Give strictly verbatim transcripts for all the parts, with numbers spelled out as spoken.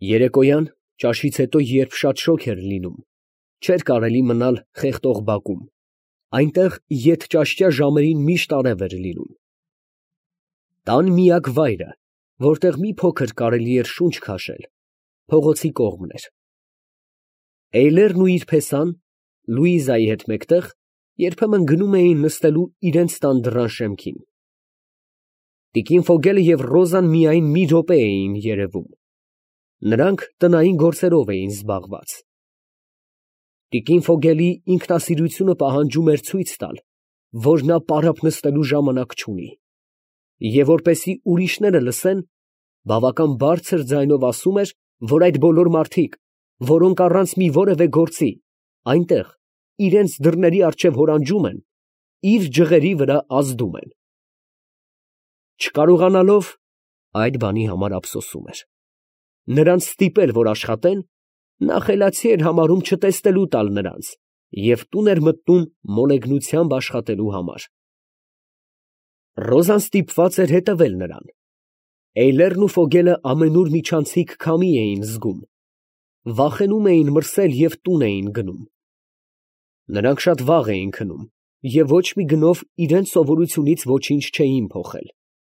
Երեկոյան ճաշից հետո, երբ շատ շոգ էր լինում, չէր կարելի մնալ խեղդող բակում, այնտեղ ետճաշտյա ժամերին միշտ արև էր լինում։ Տան միակ վայրը, որտեղ մի փոքր կարելի էր շունչ քաշել, փողոցի կողմն էր։ Էյլերն ու իր փեսան, Լուիզայի հետ մեկտեղ, երբեմն գնում էին նստելու իրենց տան դռան շեմքին։ Տիկին Ֆոգելը և Ռոզան միայն մի րոպե էին երևում. նրանք տնային գործերով էին զբաղված։ Տիկին Ֆոգելի ինքնասիրությունը պահանջում էր ցույց տալ, որ նա պարապ նստելու ժամանակ չունի, և որպեսզի ուրիշները լսեն, բավական բարձր ձայնով ասում էր, որ այդ բոլոր մարդիկ, որոնք առանց մի որևէ գործի, այնտեղ, իրենց դռների առջև հորանջում են, իր ջղերի վրա ազդում են։ Չկարողանալով այդ բանի համար ափսոսում էր։ Նրանց ստիպել, որ աշխատեն, նա խելացի էր համարում չտեսնելու տալ նրանց և տուն էր մտնում մոլեգնությամբ աշխատելու համար։ Ռոզան ստիպված էր հետևել նրան։ Էյլերն ու Ֆոգելը ամենուր միջանցիկ քամի էին զգում, վախենում էին մրսել և տուն էին գնում։ Նրանք շատ վաղ էին քնում և ոչ մի գնով իրենց սովորությունից ոչինչ չէին փոխել։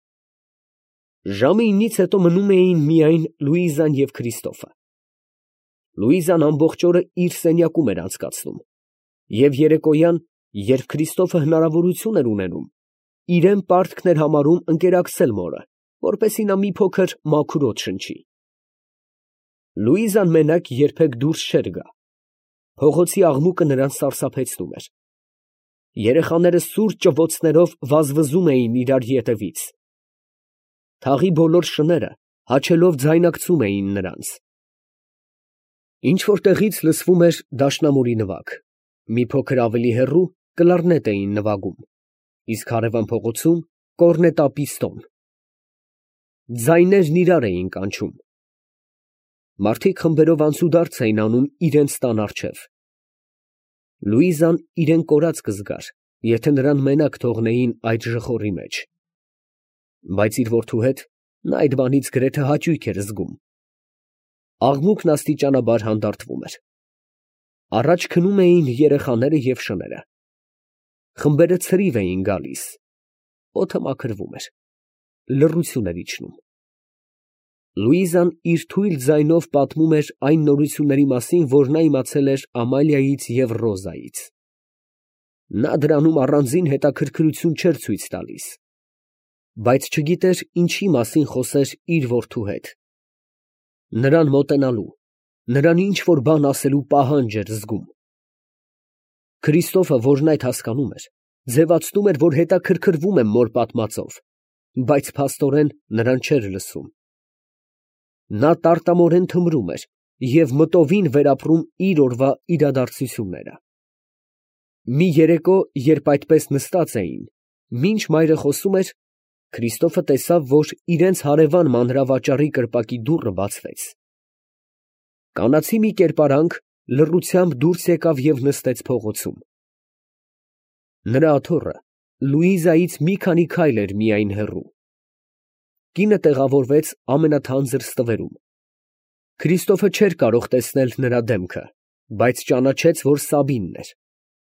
Ժամը իննից հետո մնում էին միայն Լուիզան և Քրիստոֆը։ Լուիզան ամբողջ օրը իր սենյակում էր անցկացնում, և երեկոյան, երբ Քրիստոֆը հնարավորություն էր ունենում, իրան պարտքն էր համարում ընկերակցել մորը, որպեսզի նա մի փոքր մաքուր օդ շնչի։ Լուիզան մենակ երբեք դուրս չէր գա։ Փողոցի աղմուկը նրան սարսափեցնում էր։ Երեխաները սուր ճվոցներով վազվզում էին իրար ետևից։ Թաղի բոլոր շները հաչելով ձայնակցում էին նրանց։ Ինչ֊որ տեղից լսվում էր դաշնամուրի նվագ, մի փոքր ավելի հեռու կլարնետ էին նվագում, իսկ հարևան փողոցում կորնետա֊պիստոն։ Ձայներն իրար էին կանչում։ Մարդիկ խմբերով անցուդարձ էին անում իրենց տան առջև։ Լուիզան իրան կորած կզգար, եթե նրան մենակ թողնեին այդ ժխորի մեջ։ Բայց իր որդու հետ նա այդ բանից գրեթե հաճույք էր զգում։ Աղմուկն աստիճանաբար հանդարտվում էր։ Առաջ քնում էին երեխաները և շները։ Խմբերը ցրիվ էին գալիս։ Օդը մաքրվում էր։ Լռություն էր իջնում։ Լուիզան իր թույլ ձայնով պատմում էր այն նորությունների մասին, որ նա իմացել էր Ամալիայից և Ռոզայից։ Նա դրանում առանձին հետաքրքրություն չէր ցույց տալիս, բայց չգիտեր ինչի մասին խոսեր իր որդու հետ։ Նրան մոտենալու, նրան ինչ֊որ բան ասելու պահանջ էր զգում։ Քրիստոֆը, որն այդ հասկանում էր, ձևացնում էր, որ հետաքրքրվում է մոր պատմածով, բայց փաստորեն նրան չէր լսում։ Նա տարտամորեն թմրում էր և մտովին վերապրում իր օրվա իրադարձությունները։ Մի երեկո, երբ այդպես նստած էին, մինչ մայրը խոսում էր, Քրիստոֆը տեսավ, որ իրենց հարևան մանրավաճառի կրպակի դուռը բացվեց։ Կանացի մի կերպարանք լռությամբ դուրս եկավ և նստեց փողոցում։ Նրա աթոռը Լուիզայից մի քանի քայլ էր միայն հեռու։ Կինը տեղավորվեց ամենաթանձր ստվերում։ Քրիստոֆը չէր կարող տեսնել նրա դեմքը, բայց ճանաչեց, որ Սաբինն էր։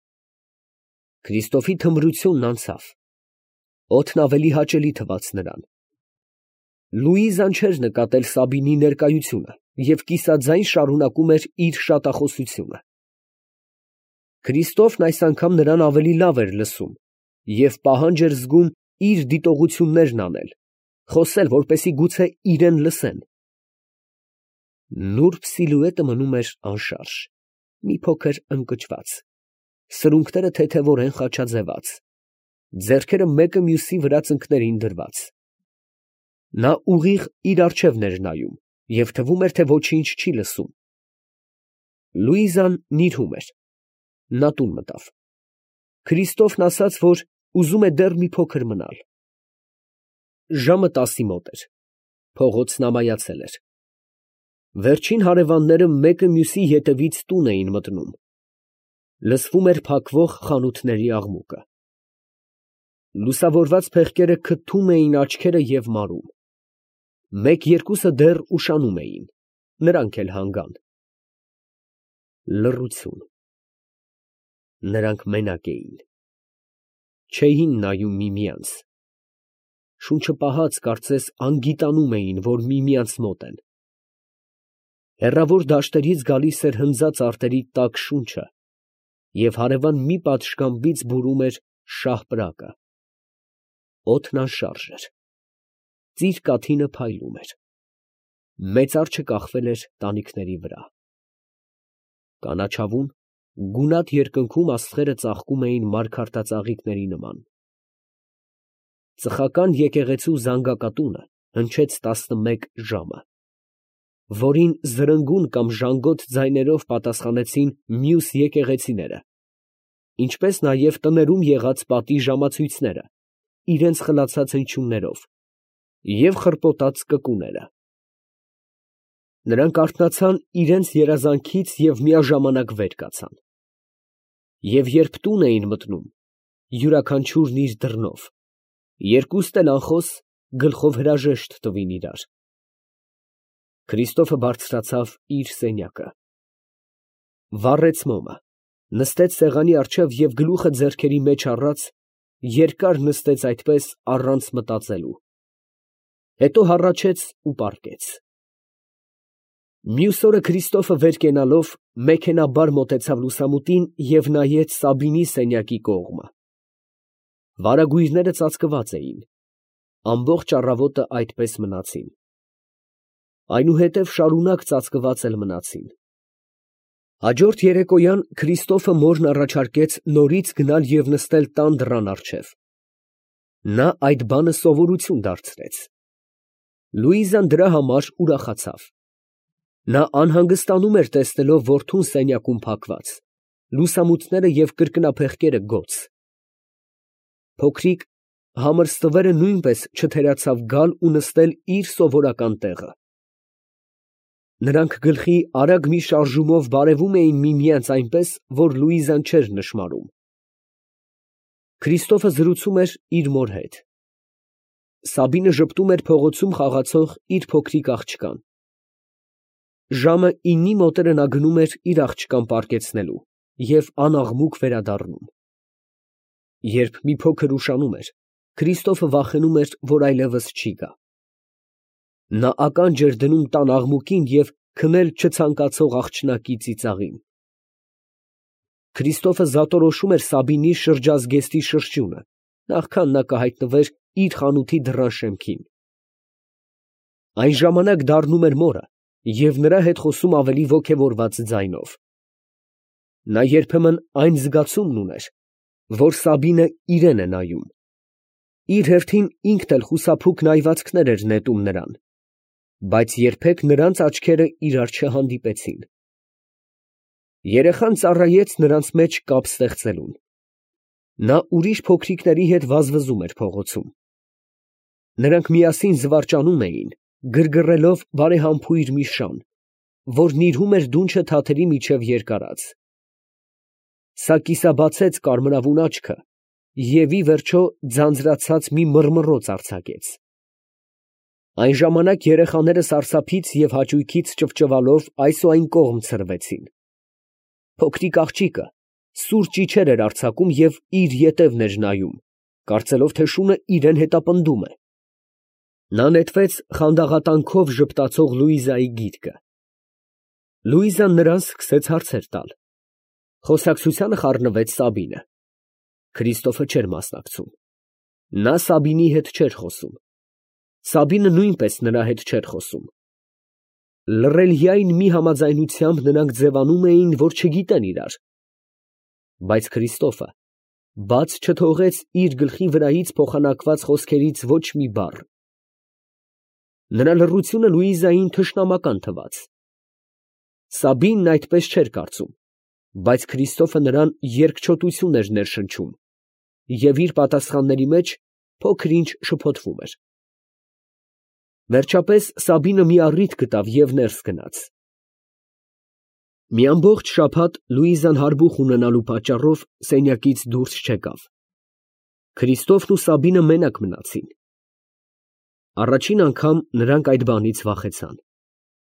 Քրիստոֆի թմրությունն անցավ։ Օդն ավելի հաճելի թվաց նրան։ Լուիզան չէր նկատել Սաբինի ներկայությունը և կիսաձայն շարունակում էր իր շատախոսությունը։ Քրիստոֆն այս անգամ նրան ավելի լավ էր լսում և պահանջ էր զգում իր դիտողություններն անել, խոսել, որպեսզի գուցե իրեն լսեն։ Նուրբ սիլուետը մնում էր անշարժ, մի փոքր ընկճված, սրունքները թեթևորեն խաչաձևած, ձեռքերը մեկը մյուսի վրա ծնկներին դրված։ Նա ուղիղ իր առջևն էր նայում և թվում էր, թե ոչինչ չի լսում։ Լուիզան նիրհում էր։ Նա տուն մտավ։ Քրիստոֆն ասաց, որ ուզում է դեռ մի փոքր մնալ։ Ժամը տասի մոտ էր։ Փողոցն ամայացել էր։ Վերջին հարևանները մեկը մյուսի ետևից տուն էին մտնում։ Լսվում էր փակվող խանութների աղմուկը։ Լուսավորված փեղկերը քթում էին աչքերը և մարում։ Մեկ֊երկուսը դեռ ուշանում էին։ նրանք էլ հանգան։ Լռություն։ Նրանք մենակ էին։ Չէին նայում միմյանց։ Շունչը պահած, կարծես անգիտանում էին, որ միմյանց մոտ են։ Հեռավոր դաշտերից գալիս էր հնձած արտերի տաք շունչը, և հարևան մի պատշգամբից բուրում էր շահպրակը։ Օդն անշարժ էր։ Ծիր կաթինը փայլում էր։ Մեծ արջը կախվել էր տանիքների վրա։ Կանաչավուն, գունատ երկնքում աստղերը ծաղկում էին մարգարտածաղիկների նման։ Ծխական եկեղեցու զանգակատունը հնչեց տասնմեկ ժամը, որին զրնգուն կամ ժանգոտ ձայներով պատասխանեցին մյուս եկեղեցիները, ինչպես նաև տներում եղած պատի ժամացույցները, իրենց խլացած հնչյուններով, և խռպոտած կկուները։ Նրանք արթնացան իրենց երազանքից և միաժամանակ վեր կացան։ Եվ երբ տուն էին մտնում, յուրաքանչյուրն իր դռնով, երկուստ էլ անխոս գլխով հրաժեշտ տվին իրար։ Քրիստոֆը բարձրացավ իր սենյակը, վառեց մոմը, նստեց սեղանի առջև և գլուխը ձեռքերի մեջ առած, երկար նստեց այդպես առանց մտածելու, հետո հառաչեց ու պառկեց։ Մյուս օրը Քրիստոֆը վեր կենալով մեքենայաբար մոտեցավ լուսամուտին և նայեց Սաբինի սենյակի կողմը։ Վարագույրները ծածկված էին, ամբողջ առավոտը այդպես մնացին։ Այնուհետև շարունակ ծածկված էլ մնացին։ Հաջորդ երեկոյան Քրիստոֆը մորն առաջարկեց նորից գնալ և նստել տան դռան առջև։ Նա այդ բանը սովորություն դարձրեց։ Լուիզան դրա համար ուրախացավ։ Նա անհանգստանում էր տեսնելով որդուն սենյակում փակված, լուսամուտները և կրկնափեղկերը գոց։ Փոքրիկ համր ստվերը նույնպես չթերացավ գալ ու նստել իր սովորական տեղը։ Նրանք գլխի արագ մի շարժումով բարևում էին միմյանց այնպես, որ Լուիզան չէր նշմարում։ Քրիստոֆը զրուցում էր իր մոր հետ։ Սաբինը ժպտում էր փողոցում խաղացող իր փոքրիկ աղջկան։ Ժամը իննի մոտերը նա գնում էր իր աղջկան պառկեցնելու և անաղմուկ վերադառնում։ Երբ մի փոքր ուշանում էր, Քրիստոֆը վախենում էր, որ այլևս չի գա։ Նա ականջ էր դնում տան աղմուկին և քնել չցանկացող աղջնակի ծիծաղին։ Քրիստոֆը զատորոշում էր Սաբինի շրջազգեստի շրջությունը, նախքան նա կհայտնվեր իր խանութի դռան շեմքին։ Այն ժամանակ դառնում էր մորը և նրա հետ խոսում ավելի ոգևորված ձայնով։ Նա երբեմն այն զգացումն ուներ, որ Սաբինը իրան է նայում։ Իր հերթին ինքն էլ խուսափուկ նայվածքներ էր նետում նրան, բայց երբեք նրանց աչքերը իրար չհանդիպեցին։ Երեխան ծառայեց նրանց մեջ կապ ստեղծելուն։ Նա ուրիշ փոքրիկների հետ վազվզում էր փողոցում։ Նրանք միասին զվարճանում էին, գրգռելով բարեհամբույր մի շան, որ նիրհում էր դունչը թաթերի միջև երկարած։ Սա կիսաբացեց կարմրավուն աչքը և ի վերջո ձանձրացած մի մռմռոց արձակեց։ Այն ժամանակ երեխաները սարսափից և հաճույքից ճվճվալով այս ու այն կողմ ցրվեցին։ Փոքրիկ աղջիկը սուր ճիչեր էր արձակում և իր ետևն էր նայում, կարծելով, թե շունը իրան հետապնդում է։ Նա նետվեց խանդաղատանքով ժպտացող Լուիզայի գիրկը։ Լուիզան նրան սկսեց հարցեր տալ։ Խոսակցությանը խառնվեց Սաբինը։ Քրիստոֆը չէր մասնակցում։ Նա Սաբինի հետ չէր խոսում։ Սաբինը նույնպես նրա հետ չէր խոսում։ Լռելյայն մի համաձայնությամբ նրանք ձևանում էին, որ չգիտեն իրար։ Բայց Քրիստոֆը բաց չթողեց իր գլխի վրայից փոխանակված խոսքերից ոչ մի բառ։ Նրա լռությունը Լուիզային թշնամական թվաց։ Սաբինն այդպես չէր կարծում, բայց Քրիստոֆը նրան երկչոտություն էր ներշնչում և իր պատասխանների մեջ փոքր ինչ շփոթվում էր։ Վերջապես Սաբինը մի առիթ գտավ և ներս գնաց։ Մի ամբողջ շաբաթ Լուիզան հարբուխ ունենալու պատճառով սենյակից դուրս չեկավ։ Քրիստոֆն ու Սաբինը մենակ մնացին։ Առաջին անգամ նրանք այդ բանից վախեցան։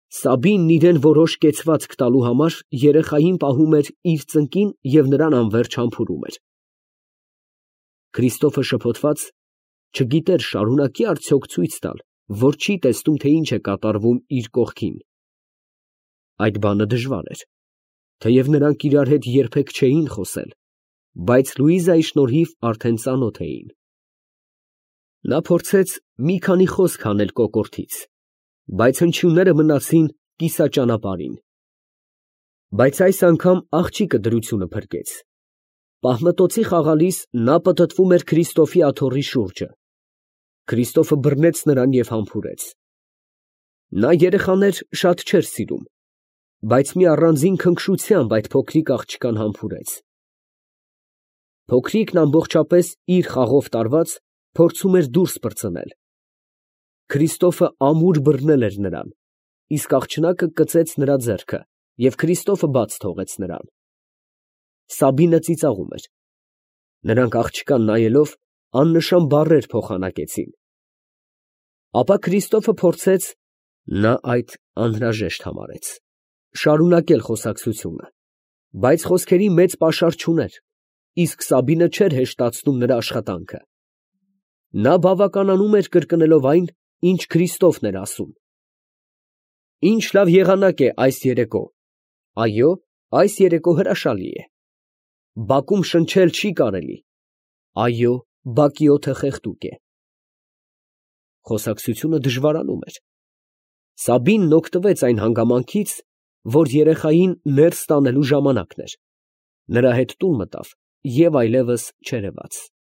Սաբինն իրեն որոշ կեցվածք տալու համար երեխային պահում էր իր ծնկին և նրան անվերջ համբուրում էր։ Քրիստոֆը շփոթված, չգիտեր շարունակի՞ արդյոք ցույց տալ, որ չի տեսնում, թե ինչ է կատարվում իր կողքին։ Այդ բանը դժվար էր, թեև նրանք իրար հետ երբեք չէին խոսել, բայց Լուիզայի շնորհիվ արդեն ծանոթ էին։ Նա փորձեց մի քանի խոսք հանել կոկորդից, բայց հնչյունները մնացին կիսաճանապարհին։ Բայց այս անգամ աղջիկը դրությունը փրկեց։ Պահմտոցի խաղալիս նա պտտվում էր Քրիստոֆի աթոռի շուրջը։ Քրիստոֆը բռնեց նրան և համբուրեց։ Նա երեխաներ շատ չէր սիրում, բայց մի առանձին քնքշությամբ այդ փոքրիկ աղջկան համբուրեց։ Փոքրիկն ամբողջապես իր խաղով տարված, փորձում էր դուրս պրծնել։ Քրիստոֆը ամուր բռնել էր նրան, իսկ աղջնակը կծեց նրա ձեռքը, և Քրիստոֆը բաց թողեց նրան։ Սաբինը ծիծաղում էր։ Նրանք աղջկան նայելով աննշան բառեր փոխանակեցին։ Ապա Քրիստոֆը փորձեց (նա այդ անհրաժեշտ համարեց) շարունակել խոսակցությունը, բայց խոսքերի մեծ պաշար չուներ, իսկ Սաբինը չէր հեշտացնում նրա աշխատանքը։ Նա բավականանում էր կրկնելով այն, ինչ Քրիստոֆն էր ասում. «Ինչ լավ եղանակ է այս երեկո, այո, այս երեկո հրաշալի է։ Բակում շնչել չի կարելի, այո, բակի օդը խեղդուկ է»։ Խոսակցությունը դժվարանում էր։ Սաբինն օգտվեց այն հանգամանքից, որ երեխային ներս տանելու ժամանակն էր, նրա հետ տուն մտավ և այլևս չերևաց։